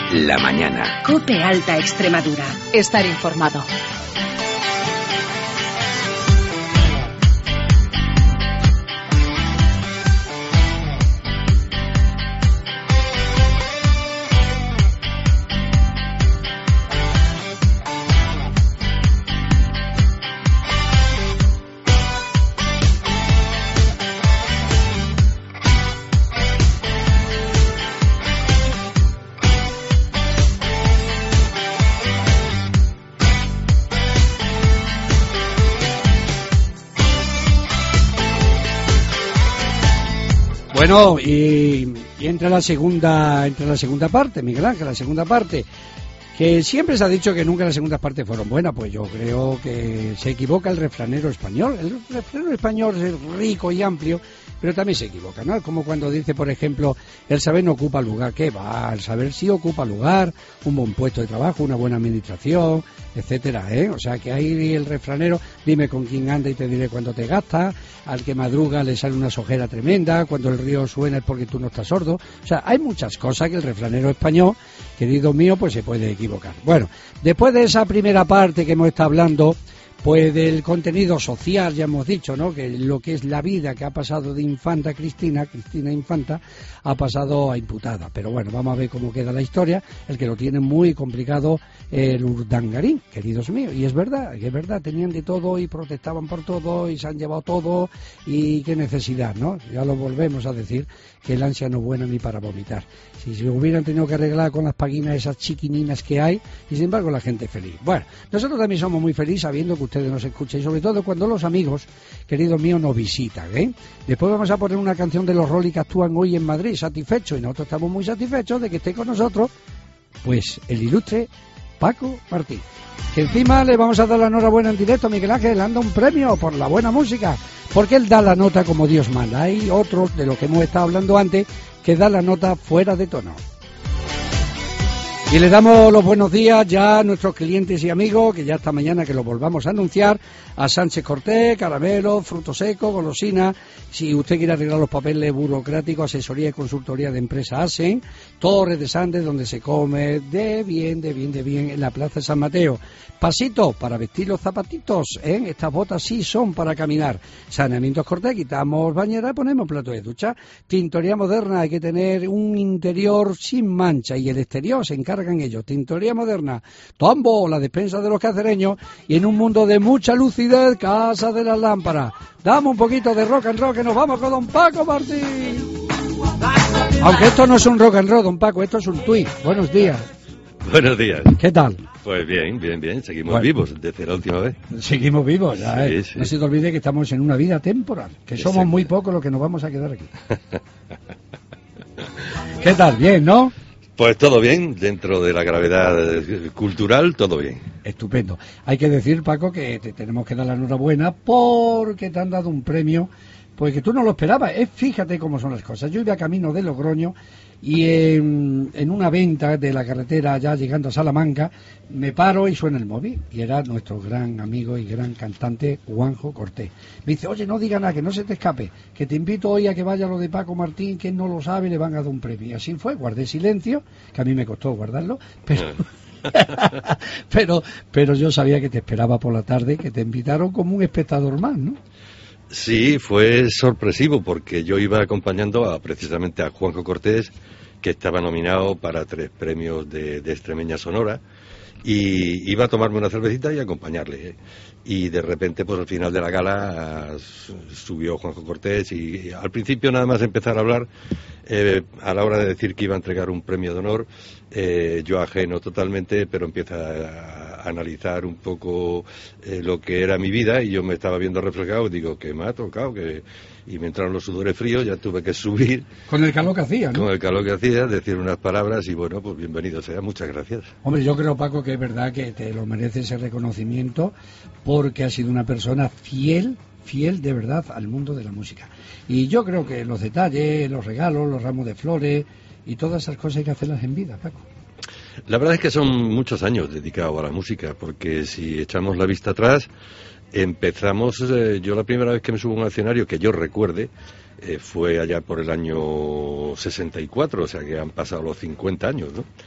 la mañana. COPE Alta Extremadura. Estar informado. Bueno, y entra la segunda parte, Miguel Ángel, la segunda parte, que siempre se ha dicho que nunca las segundas partes fueron buenas. Pues yo creo que se equivoca el refranero español. El refranero español es rico y amplio, pero también se equivoca, ¿no? Como cuando dice, por ejemplo, el saber no ocupa lugar. ¿Qué va? El saber sí ocupa lugar, un buen puesto de trabajo, una buena administración, etcétera, ¿eh? O sea, que ahí el refranero, dime con quién anda y te diré cuánto te gasta. Al que madruga le sale una sojera tremenda, cuando el río suena es porque tú no estás sordo. O sea, hay muchas cosas que el refranero español, querido mío, pues se puede equivocar. Bueno, después de esa primera parte que hemos estado hablando, pues del contenido social, ya hemos dicho, ¿no? Que lo que es la vida que ha pasado de infanta Cristina Infanta, ha pasado a imputada. Pero bueno, vamos a ver cómo queda la historia. El que lo tiene muy complicado, el Urdangarín, queridos míos. Y es verdad, tenían de todo y protestaban por todo y se han llevado todo, y qué necesidad, ¿no? Ya lo volvemos a decir, que el ansia no es buena ni para vomitar. Si se hubieran tenido que arreglar con las paguinas esas chiquininas que hay, y sin embargo la gente es feliz. Bueno, nosotros también somos muy felices sabiendo que ustedes nos escuchan, y sobre todo cuando los amigos, queridos míos, nos visitan, ¿eh? Después vamos a poner una canción de los Rolling que actúan hoy en Madrid, satisfechos, y nosotros estamos muy satisfechos de que esté con nosotros, pues el ilustre Paco Martín, que encima le vamos a dar la enhorabuena en directo a Miguel Ángel, le anda un premio por la buena música, porque él da la nota como Dios manda. Hay otros, de lo que hemos estado hablando antes, que da la nota fuera de tono. Y le damos los buenos días ya a nuestros clientes y amigos, que ya esta mañana que lo volvamos a anunciar, a Sánchez Cortés, caramelo, fruto seco, golosina. Si usted quiere arreglar los papeles burocráticos, asesoría y consultoría de empresa ASEN, Torres de Sandes, donde se come de bien, en la Plaza de San Mateo. Pasito para vestir los zapatitos, ¿eh? Estas botas sí son para caminar. Saneamientos Cortés, quitamos bañera, ponemos plato de ducha. Tintoría moderna, hay que tener un interior sin mancha y el exterior se encargan ellos. Tintoría moderna, Tombo, la despensa de los cacereños, y en un mundo de mucha lucidez, Casa de las Lámparas. Dame un poquito de rock and roll que nos vamos con don Paco Martín. Aunque esto no es un rock and roll, don Paco, esto es un tuit. Buenos días. Buenos días. ¿Qué tal? Pues bien. Seguimos vivos desde la última vez. Seguimos vivos, ya, sí, ¿eh? Sí. No se te olvide que estamos en una vida temporal, que somos muy pocos los que nos vamos a quedar aquí. ¿Qué tal? Bien, ¿no? Pues todo bien, dentro de la gravedad cultural, todo bien. Estupendo. Hay que decir, Paco, que te tenemos que dar la enhorabuena porque te han dado un premio, pues que tú no lo esperabas. Fíjate cómo son las cosas. Yo iba camino de Logroño y en una venta de la carretera, ya llegando a Salamanca, me paro y suena el móvil. Y era nuestro gran amigo y gran cantante, Juanjo Cortés. Me dice, oye, no diga nada, que no se te escape, que te invito hoy a que vaya a lo de Paco Martín, que él no lo sabe, le van a dar un premio. Y así fue, guardé silencio, que a mí me costó guardarlo, pero yo sabía que te esperaba por la tarde, que te invitaron como un espectador más, ¿no? Sí, fue sorpresivo porque yo iba acompañando precisamente a Juanjo Cortés, que estaba nominado para 3 premios de Extremeña Sonora, y iba a tomarme una cervecita y acompañarle. Y de repente, pues al final de la gala subió Juanjo Cortés y al principio nada más empezar a hablar, a la hora de decir que iba a entregar un premio de honor, yo ajeno totalmente, pero empieza a analizar un poco lo que era mi vida, y yo me estaba viendo reflejado y digo que me ha tocado, y me entraron los sudores fríos, ya tuve que subir. Con el calor que hacía, ¿no? Con el calor que hacía, decir unas palabras, y bueno, pues bienvenido sea, muchas gracias. Hombre, yo creo, Paco, que es verdad que te lo merece ese reconocimiento, porque has sido una persona fiel de verdad al mundo de la música. Y yo creo que los detalles, los regalos, los ramos de flores y todas esas cosas hay que hacerlas en vida, Paco. La verdad es que son muchos años dedicados a la música, porque si echamos la vista atrás, empezamos, yo la primera vez que me subo a un escenario, que yo recuerde, fue allá por el año 64, o sea que han pasado los 50 años, ¿no?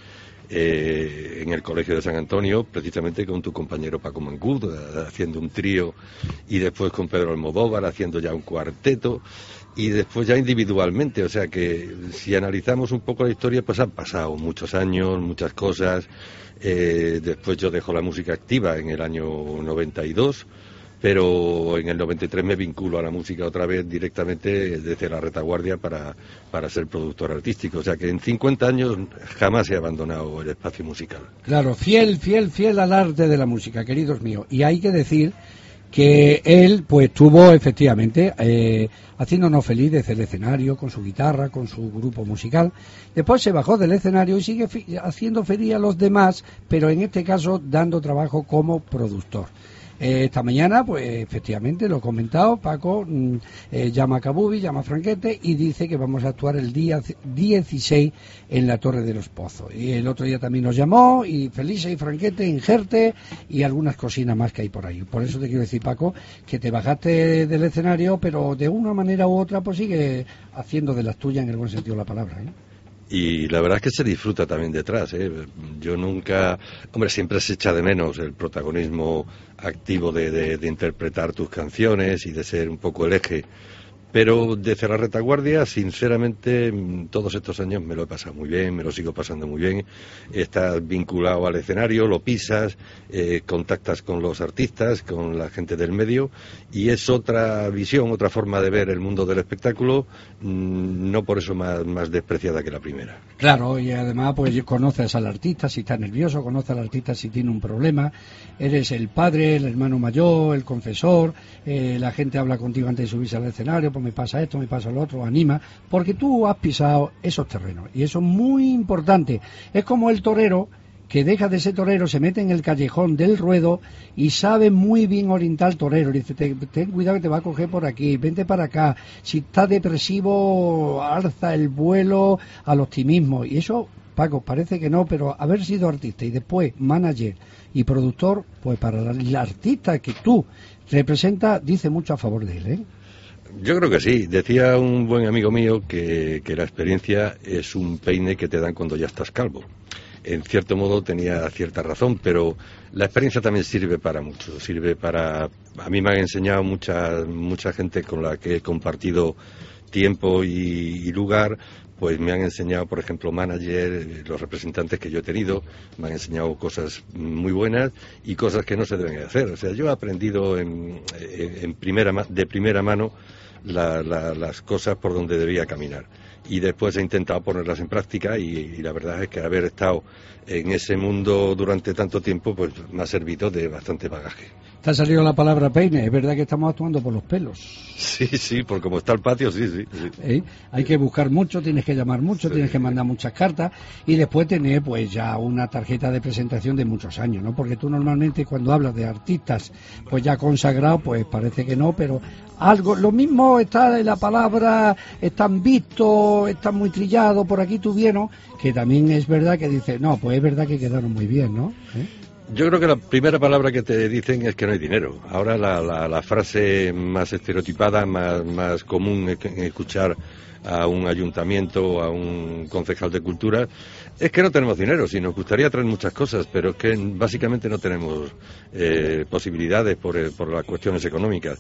en el Colegio de San Antonio, precisamente con tu compañero Paco Mancud, haciendo un trío, y después con Pedro Almodóvar haciendo ya un cuarteto, y después ya individualmente. O sea que si analizamos un poco la historia, pues han pasado muchos años, muchas cosas. Después yo dejo la música activa en el año 92, pero en el 93 me vinculo a la música otra vez directamente desde la retaguardia para ser productor artístico. O sea que en 50 años jamás he abandonado el espacio musical. Claro, fiel al arte de la música, queridos míos. Y hay que decir que él pues estuvo efectivamente haciéndonos feliz desde el escenario, con su guitarra, con su grupo musical. Después se bajó del escenario y sigue haciendo feliz a los demás, pero en este caso dando trabajo como productor. Esta mañana, pues efectivamente, lo he comentado, Paco llama a Kabubi, llama a Franquete y dice que vamos a actuar el día 16 en la Torre de los Pozos. Y el otro día también nos llamó, y Felice y Franquete, Ingerte y algunas cocinas más que hay por ahí. Por eso te quiero decir, Paco, que te bajaste del escenario, pero de una manera u otra, pues sigue haciendo de las tuyas en el buen sentido de la palabra, ¿eh? Y la verdad es que se disfruta también detrás, ¿eh? Yo nunca... Hombre, siempre se echa de menos el protagonismo activo de interpretar tus canciones y de ser un poco el eje. Pero desde la retaguardia, sinceramente, todos estos años me lo he pasado muy bien, me lo sigo pasando muy bien. Estás vinculado al escenario, lo pisas, contactas con los artistas, con la gente del medio, y es otra visión, otra forma de ver el mundo del espectáculo, no por eso más despreciada que la primera. Claro, y además pues conoces al artista si está nervioso, conoces al artista si tiene un problema, eres el padre, el hermano mayor, el confesor, la gente habla contigo antes de subirse al escenario, pues me pasa esto, me pasa lo otro, anima, porque tú has pisado esos terrenos, y eso es muy importante. Es como el torero que deja de ser torero, se mete en el callejón del ruedo y sabe muy bien orientar al torero. Le dice, ten cuidado que te va a coger por aquí, vente para acá. Si está depresivo, alza el vuelo al optimismo. Y eso, Paco, parece que no, pero haber sido artista y después manager y productor, pues para el artista que tú representas, dice mucho a favor de él, ¿eh? Yo creo que sí. Decía un buen amigo mío que la experiencia es un peine que te dan cuando ya estás calvo. En cierto modo tenía cierta razón, pero la experiencia también sirve para mucho. Sirve para... A mí me han enseñado mucha gente con la que he compartido tiempo y lugar, pues me han enseñado, por ejemplo, manager, los representantes que yo he tenido, me han enseñado cosas muy buenas y cosas que no se deben hacer. O sea, yo he aprendido de primera mano las cosas por donde debía caminar, y después he intentado ponerlas en práctica, y la verdad es que haber estado en ese mundo durante tanto tiempo pues me ha servido de bastante bagaje. Te ha salido la palabra peine, es verdad que estamos actuando por los pelos. Sí, por como está el patio, sí. Hay que buscar mucho, tienes que llamar mucho, sí. Tienes que mandar muchas cartas y después tener pues ya una tarjeta de presentación de muchos años, ¿no? Porque tú normalmente cuando hablas de artistas pues ya consagrados, pues parece que no, pero algo, lo mismo está en la palabra, están vistos, están muy trillados, por aquí tuvieron, que también es verdad que dice, no, pues es verdad que quedaron muy bien, ¿no? Yo creo que la primera palabra que te dicen es que no hay dinero. Ahora la frase más estereotipada, más común en escuchar a un ayuntamiento, a un concejal de cultura, es que no tenemos dinero. Si nos gustaría traer muchas cosas, pero es que básicamente no tenemos posibilidades por las cuestiones económicas.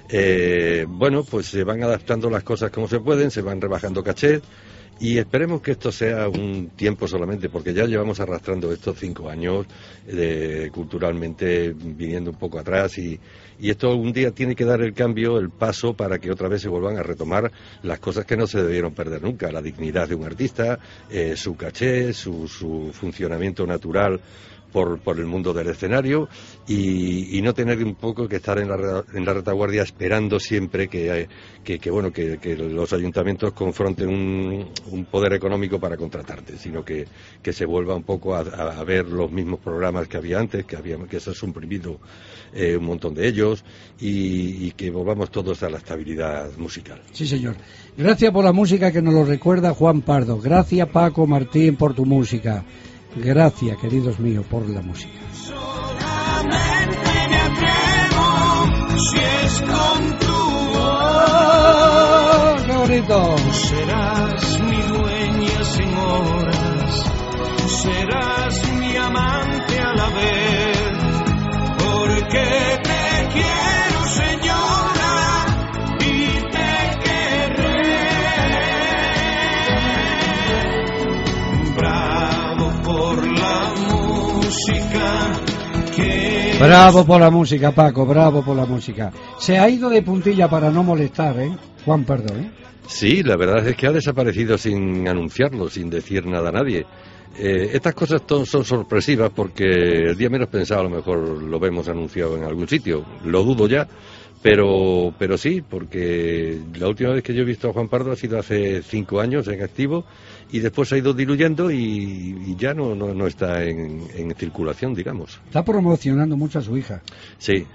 Bueno, pues se van adaptando las cosas como se pueden, se van rebajando cachés. Y esperemos que esto sea un tiempo solamente, porque ya llevamos arrastrando estos 5 años culturalmente viniendo un poco atrás, y esto algún día tiene que dar el cambio, el paso, para que otra vez se vuelvan a retomar las cosas que no se debieron perder nunca: la dignidad de un artista, su caché, su funcionamiento natural por el mundo del escenario, y no tener un poco que estar en la retaguardia esperando siempre que los ayuntamientos confronten un poder económico para contratarte, sino que se vuelva un poco a ver los mismos programas que había antes, que se ha suprimido un montón de ellos, y que volvamos todos a la estabilidad musical. Sí, señor. Gracias por la música que nos lo recuerda Juan Pardo. Gracias, Paco Martín, por tu música. Gracias, queridos míos, por la música. Solamente me atrevo si es con tu voz. ¡Qué bonito! Serás mi dueña sin horas, serás mi amante a la vez, porque te quiero, señora, y te querré. Bravo por la música que... Bravo por la música, Paco, bravo por la música. Se ha ido de puntilla para no molestar, Juan Pardo, Sí, la verdad es que ha desaparecido sin anunciarlo, sin decir nada a nadie. Estas cosas son sorpresivas porque el día menos pensado a lo mejor lo vemos anunciado en algún sitio. Lo dudo ya, pero sí, porque la última vez que yo he visto a Juan Pardo ha sido hace 5 años en activo y después se ha ido diluyendo y ya no está en circulación, digamos. Está promocionando mucho a su hija. Sí.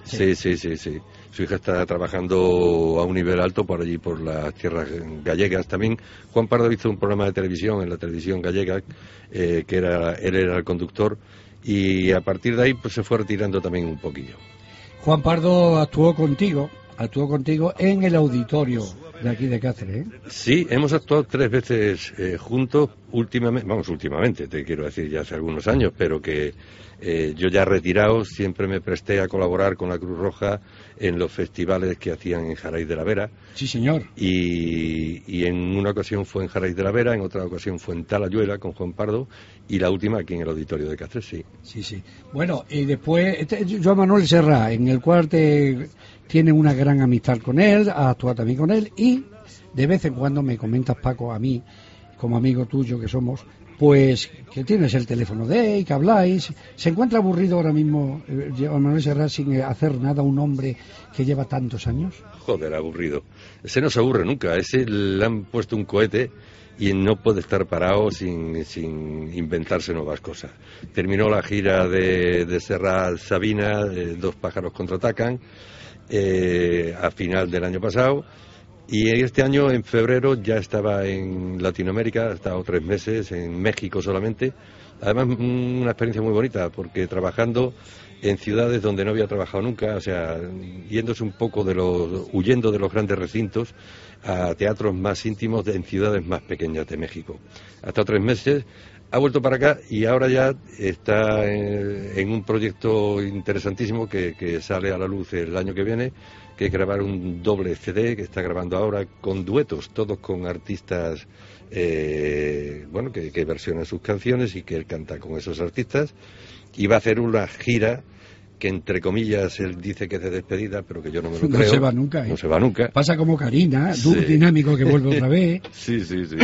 Su hija está trabajando a un nivel alto por allí, por las tierras gallegas. También Juan Pardo hizo un programa de televisión en la televisión gallega, él era el conductor, y a partir de ahí pues se fue retirando también un poquillo. Juan Pardo actuó contigo en el auditorio de aquí de Cáceres, Sí, hemos actuado 3 veces juntos últimamente, te quiero decir, ya hace algunos años, pero que yo ya retirado siempre me presté a colaborar con la Cruz Roja en los festivales que hacían en Jaraíz de la Vera. Sí, señor. Y en una ocasión fue en Jaraíz de la Vera, en otra ocasión fue en Talayuela con Juan Pardo, y la última aquí en el auditorio de Cáceres, sí. Sí. Bueno, y después Joan Manuel Serrat, en el cual tiene una gran amistad con él, has actuado también con él, y de vez en cuando me comentas, Paco, a mí, como amigo tuyo que somos, pues que tienes el teléfono de él, que habláis. ¿Se encuentra aburrido ahora mismo Joan Manuel Serrat sin hacer nada un hombre que lleva tantos años? Joder, aburrido. Ese no se aburre nunca, ese le han puesto un cohete y no puede estar parado sin inventarse nuevas cosas. Terminó la gira de Serrat Sabina, Dos pájaros contraatacan, a final del año pasado. Y este año, en febrero, ya estaba en Latinoamérica, ha estado 3 meses, en México solamente. Además, una experiencia muy bonita, porque trabajando en ciudades donde no había trabajado nunca, o sea, yéndose un poco huyendo de los grandes recintos a teatros más íntimos en ciudades más pequeñas de México. Ha estado 3 meses, ha vuelto para acá y ahora ya está en un proyecto interesantísimo que sale a la luz el año que viene, que es grabar un doble CD que está grabando ahora con duetos, todos con artistas que versionan sus canciones y que él canta con esos artistas, y va a hacer una gira que entre comillas él dice que es de despedida, pero que yo no me lo creo. No se va nunca. No se va nunca. Pasa como Karina, dúo dinámico que vuelve otra vez. Sí.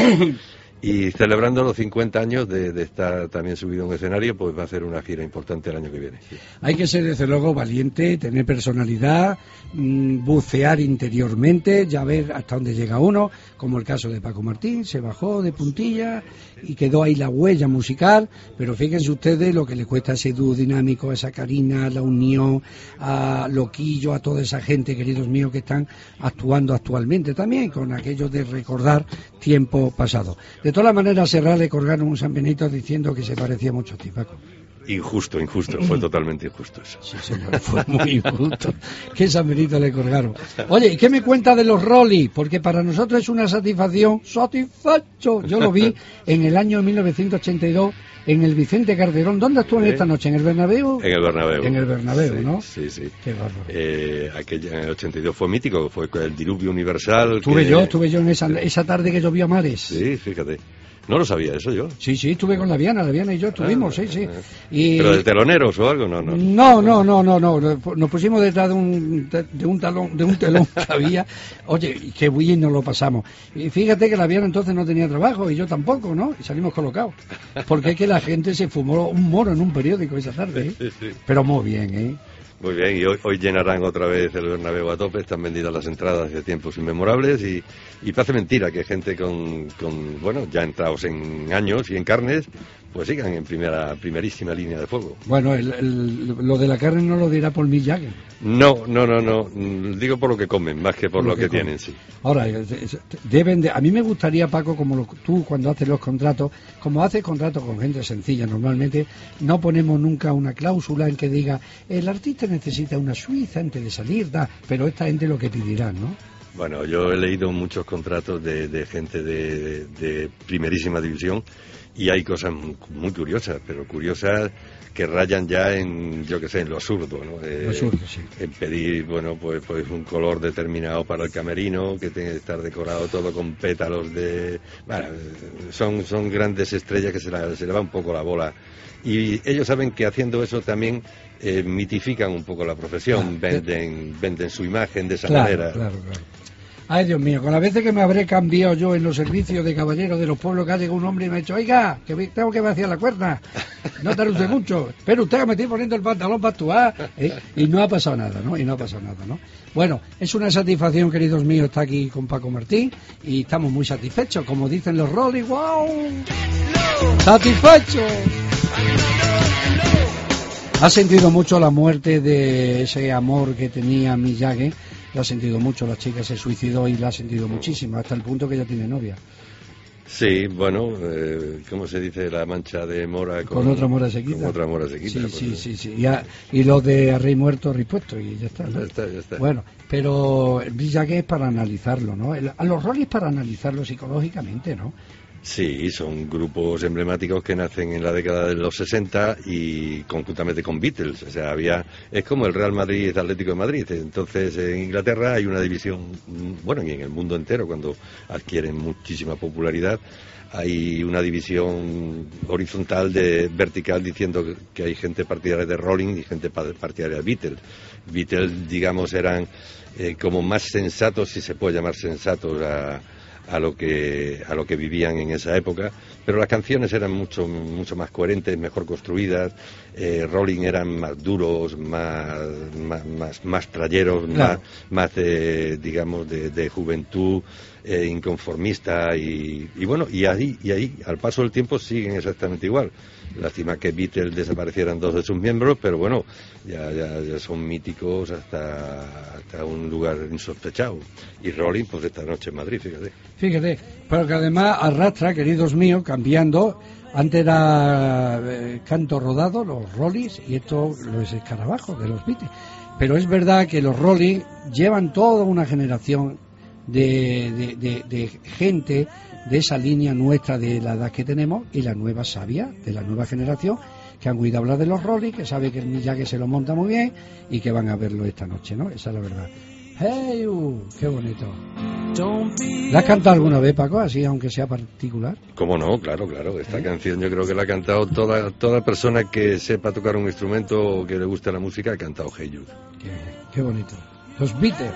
Y celebrando los 50 años de estar también subido en un escenario, pues va a hacer una gira importante el año que viene. Sí. Hay que ser, desde luego, valiente, tener personalidad, bucear interiormente, ya ver hasta dónde llega uno, como el caso de Paco Martín, se bajó de puntilla y quedó ahí la huella musical, pero fíjense ustedes lo que le cuesta a ese dúo dinámico, a esa Karina, a La Unión, a Loquillo, a toda esa gente, queridos míos, que están actuando actualmente también, con aquello de recordar tiempo pasado. De todas maneras, a Serrat le colgaron un San Benito diciendo que se parecía mucho a ti, Paco. Injusto, fue totalmente injusto eso. Sí, señor, fue muy injusto. ¿Qué San Benito le colgaron? Oye, ¿y qué me cuenta de los Rolly? Porque para nosotros es una satisfacción, satisfecho. Yo lo vi en el año 1982 en el Vicente Calderón. ¿Dónde actúan esta noche? ¿En el Bernabéu? En el Bernabéu. En el Bernabéu, ¿no? Sí. Qué bárbaro. Aquella en el 82 fue mítico, fue el diluvio universal. Estuve yo en esa tarde que llovió a mares. Sí, fíjate. No lo sabía eso yo. Sí, estuve con la Viana y yo estuvimos, sí. Y... ¿Pero de teloneros o algo? No. No. Nos pusimos detrás de un telón que había. Oye, qué bien nos lo pasamos. Y fíjate que la Viana entonces no tenía trabajo y yo tampoco, ¿no? Y salimos colocados. Porque es que la gente se fumó un moro en un periódico esa tarde, ¿eh? Sí. Pero muy bien, ¿eh? Muy bien, y hoy llenarán otra vez el Bernabéu a tope, están vendidas las entradas de tiempos inmemorables y parece mentira que gente con ya entrados en años y en carnes, pues sigan en primerísima línea de fuego. Bueno, lo de la carne no lo dirá por Mick Jagger. No, digo por lo que comen, más que por lo que tienen, sí. Ahora, a mí me gustaría, Paco, tú cuando haces los contratos, como haces contratos con gente sencilla, normalmente no ponemos nunca una cláusula en que diga, el artista necesita una suiza antes de salir, pero esta gente lo que pedirá, ¿no? Bueno, yo he leído muchos contratos de gente de primerísima división y hay cosas muy curiosas, pero curiosas que rayan ya en, yo qué sé, en lo absurdo, ¿no? Lo absurdo, sí. En pedir, bueno, pues un color determinado para el camerino, que tiene que estar decorado todo con pétalos de... Bueno, son grandes estrellas que se le va un poco la bola. Y ellos saben que haciendo eso también mitifican un poco la profesión, venden su imagen de esa manera. Claro. Ay, Dios mío, con las veces que me habré cambiado yo en los servicios de caballeros de los pueblos, que ha llegado un hombre y me ha dicho, oiga, que tengo que vaciar la cuerda, no tarde usted mucho, pero usted que me estoy poniendo el pantalón para actuar, y no ha pasado nada, ¿no? Bueno, es una satisfacción, queridos míos, estar aquí con Paco Martín, y estamos muy satisfechos, como dicen los Rolling, ¡wow! ¡Satisfechos! Ha sentido mucho la muerte de ese amor que tenía Mick Jagger. La ha sentido mucho, la chica se suicidó y la ha sentido muchísimo, hasta el punto que ya tiene novia. Sí, bueno, ¿cómo se dice? La mancha de mora con otra mora se quita. Con otra mora se quita. Sí. Y los de a rey muerto, rey puesto, y ya está, ¿no? Ya está. Bueno, pero el Mick Jagger es para analizarlo, ¿no? A los Rolling para analizarlo psicológicamente, ¿no? Sí, son grupos emblemáticos que nacen en la década de los 60 y conjuntamente con Beatles. O sea, es como el Real Madrid y Atlético de Madrid. Entonces, en Inglaterra hay una división, bueno, y en el mundo entero, cuando adquieren muchísima popularidad, hay una división horizontal vertical diciendo que hay gente partidaria de Rolling y gente partidaria de Beatles. Beatles, digamos, eran como más sensatos, si se puede llamar sensatos, a lo que vivían en esa época, pero las canciones eran mucho más coherentes, mejor construidas. Rolling eran más duros, más trayeros, claro. más digamos de juventud inconformista y bueno, y ahí al paso del tiempo siguen exactamente igual. Lástima que Beatles desaparecieran 2 de sus miembros, pero bueno, ya son míticos hasta un lugar insospechado. Y Rolling, pues esta noche en Madrid, fíjate. Pero que además arrastra, queridos míos, cambiando. Antes era canto rodado, los Rollins, y esto los escarabajos de los Beatles. Pero es verdad que los Rollins llevan toda una generación de gente de esa línea nuestra de la edad que tenemos y la nueva sabia de la nueva generación que han oído hablar de los Rollins, que sabe que el Mick Jagger se lo monta muy bien y que van a verlo esta noche, ¿no? Esa es la verdad. ¡Hey! ¡Qué bonito! ¿La has cantado alguna vez, Paco, así, aunque sea particular? ¿Cómo no? Claro. Esta canción yo creo que la ha cantado toda persona que sepa tocar un instrumento o que le guste la música, ha cantado Hey Jude. Qué bonito. Los Beatles.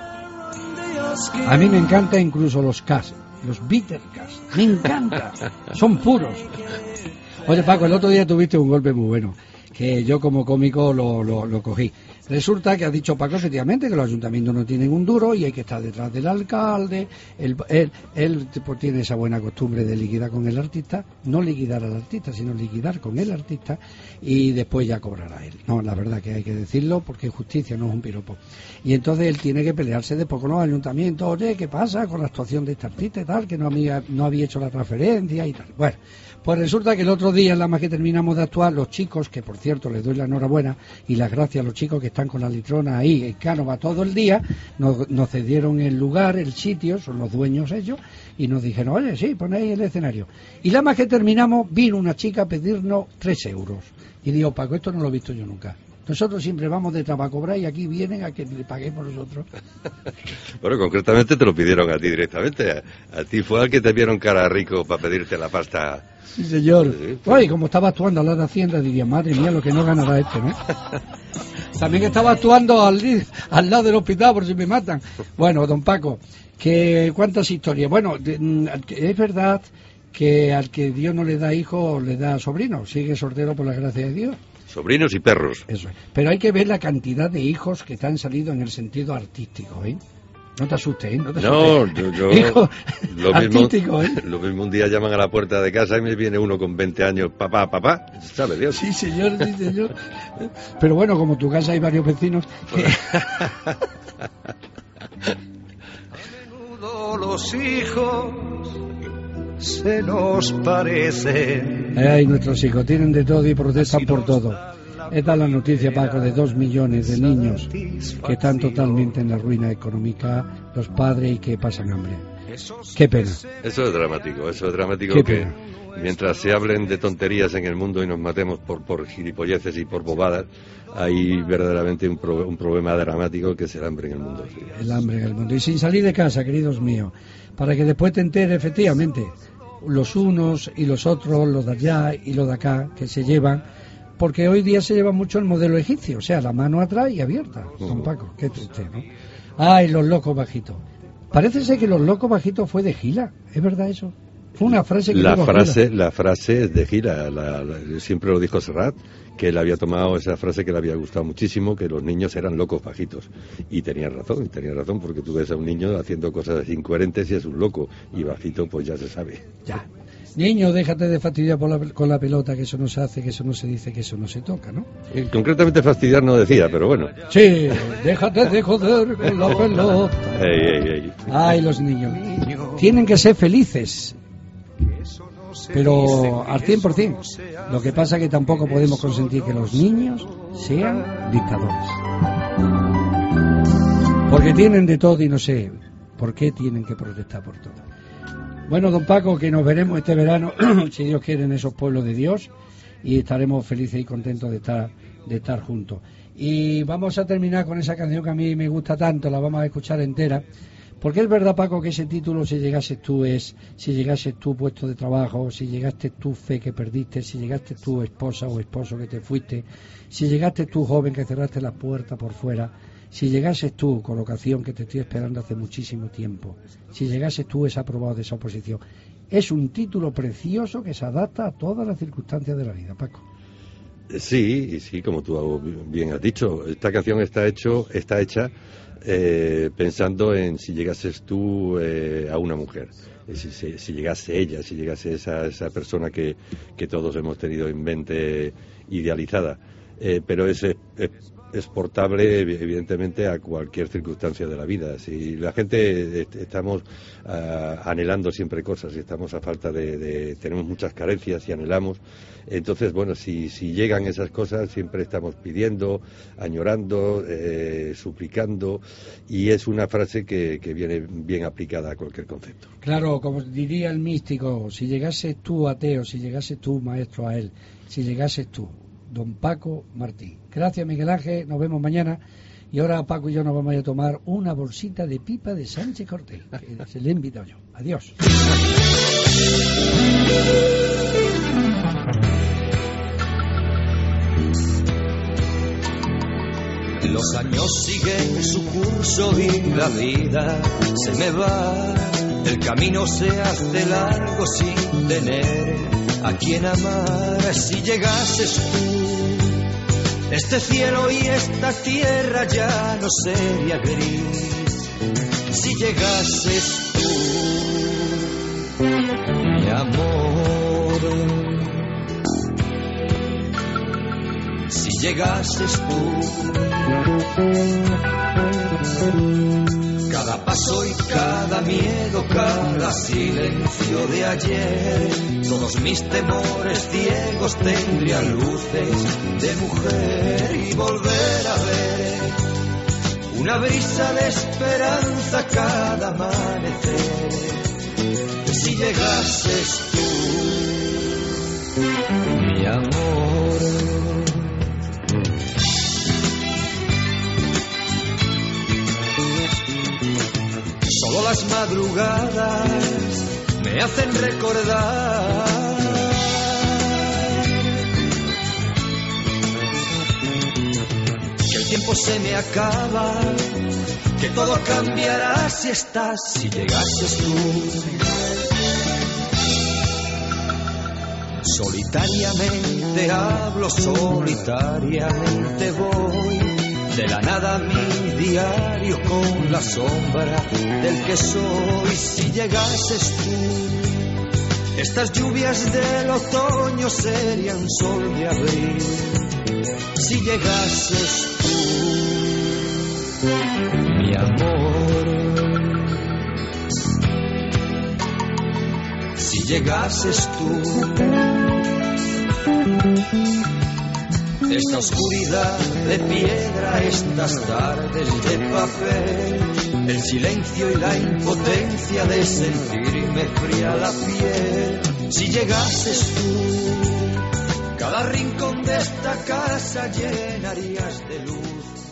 A mí me encanta incluso los Cash. Los Beatles Cash. Me encanta. Son puros. Oye, Paco, el otro día tuviste un golpe muy bueno, que yo como cómico lo cogí. Resulta que ha dicho Paco efectivamente que los ayuntamientos no tienen un duro y hay que estar detrás del alcalde. Él pues, tiene esa buena costumbre de liquidar con el artista, no liquidar al artista, sino liquidar con el artista y después ya cobrará él. No, la verdad que hay que decirlo porque justicia no es un piropo. Y entonces él tiene que pelearse después con los ayuntamientos. Oye, ¿qué pasa con la actuación de este artista y tal? Que no había hecho la transferencia y tal. Bueno, pues resulta que el otro día, nada más que terminamos de actuar, los chicos, que por cierto les doy la enhorabuena y las gracias a los chicos que están con la litrona ahí en Cánova todo el día, nos cedieron el lugar, el sitio, son los dueños ellos, y nos dijeron, oye, sí, ponéis el escenario. Y nada más que terminamos, vino una chica a pedirnos 3 euros. Y digo, Paco, esto no lo he visto yo nunca. Nosotros siempre vamos de Tabacobra y aquí vienen a que le paguemos nosotros. Bueno, concretamente te lo pidieron a ti directamente. A ti fue al que te vieron cara rico para pedirte la pasta. Sí, señor. Sí. Oye, como estaba actuando al lado de Hacienda, diría, madre mía, lo que no ganará este, ¿no? También estaba actuando al lado del hospital por si me matan. Bueno, don Paco, ¿cuántas historias? Bueno, es verdad que al que Dios no le da hijo, le da sobrino. Sigue soltero por la gracia de Dios. Sobrinos y perros. Eso es. Pero hay que ver la cantidad de hijos que te han salido en el sentido artístico, ¿eh? No te asustes, ¿eh? No, yo hijo lo artístico, mismo, lo mismo un día llaman a la puerta de casa y me viene uno con 20 años, papá, ¿sabe Dios? Sí, señor. Pero bueno, como en tu casa hay varios vecinos... A menudo los hijos se nos parecen. Ay, nuestros hijos tienen de todo y protestan por todo. Esta es la noticia, Paco, de 2 millones de niños que están totalmente en la ruina económica, los padres y que pasan hambre. Qué pena. Eso es dramático Qué pena. Mientras se hablen de tonterías en el mundo y nos matemos por gilipolleces y por bobadas, hay verdaderamente un problema dramático que es el hambre en el mundo. Sí. El hambre en el mundo. Y sin salir de casa, queridos míos, para que después te enteres, efectivamente, los unos y los otros, los de allá y los de acá, que se llevan, porque hoy día se lleva mucho el modelo egipcio, o sea, la mano atrás y abierta, don Paco, qué triste, ¿no? Ay, los locos bajitos. Parece ser que los locos bajitos fue de Gila, ¿es verdad eso? Fue una frase que la frase es de Gila, siempre lo dijo Serrat, que él había tomado esa frase que le había gustado muchísimo, que los niños eran locos bajitos, y tenía razón porque tú ves a un niño haciendo cosas incoherentes y es un loco, y bajito pues ya se sabe. Ya. Niño, déjate de fastidiar con la pelota, que eso no se hace, que eso no se dice, que eso no se toca, ¿no? Concretamente fastidiar no decía, pero bueno. Sí, déjate de joder con la pelota. Ey. Ay, los niños. Tienen que ser felices, pero al 100%. Lo que pasa es que tampoco podemos consentir que los niños sean dictadores. Porque tienen de todo y no sé por qué tienen que protestar por todo. Bueno, don Paco, que nos veremos este verano, si Dios quiere, en esos pueblos de Dios, y estaremos felices y contentos de estar juntos. Y vamos a terminar con esa canción que a mí me gusta tanto, la vamos a escuchar entera, porque es verdad, Paco, que ese título, si llegases tú puesto de trabajo, si llegaste tú fe que perdiste, si llegaste tú esposa o esposo que te fuiste, si llegaste tú joven que cerraste la puerta por fuera, si llegases tú colocación que te estoy esperando hace muchísimo tiempo, si llegases tú es aprobado de esa oposición. Es un título precioso que se adapta a todas las circunstancias de la vida, Paco. Sí, como tú bien has dicho, esta canción está hecha pensando en si llegases tú a una mujer, si llegase ella, si llegase esa persona que todos hemos tenido en mente idealizada, pero es exportable evidentemente a cualquier circunstancia de la vida. Si la gente estamos anhelando siempre cosas y estamos a falta tenemos muchas carencias y anhelamos, entonces bueno, si llegan esas cosas siempre estamos pidiendo, añorando, suplicando, y es una frase que viene bien aplicada a cualquier concepto. Claro, como diría el místico, si llegases tú ateo, si llegases tú maestro a él, si llegases tú, don Paco Martín. Gracias, Miguel Ángel, nos vemos mañana. Y ahora Paco y yo nos vamos a tomar una bolsita de pipa de Sánchez Cortés, que se le he invitado yo. Adiós. Los años siguen su curso y la vida se me va. El camino se hace largo sin tener a quien amar. Si llegases tú, este cielo y esta tierra ya no sería gris. Si llegases tú, mi amor, si llegases tú, cada paso y cada miedo, cada silencio de ayer, todos mis temores ciegos tendrían luces de mujer, y volver a ver una brisa de esperanza cada amanecer. Si llegases tú, mi amor, solo las madrugadas me hacen recordar que el tiempo se me acaba, que todo cambiará si estás, si llegases tú. Solitariamente hablo, solitariamente voy, de la nada mi diario con la sombra del que soy. Si llegases tú, estas lluvias del otoño serían sol de abril. Si llegases tú, mi amor, si llegases tú, esta oscuridad de piedra, estas tardes de papel, el silencio y la impotencia de sentirme fría la piel. Si llegases tú, cada rincón de esta casa llenarías de luz.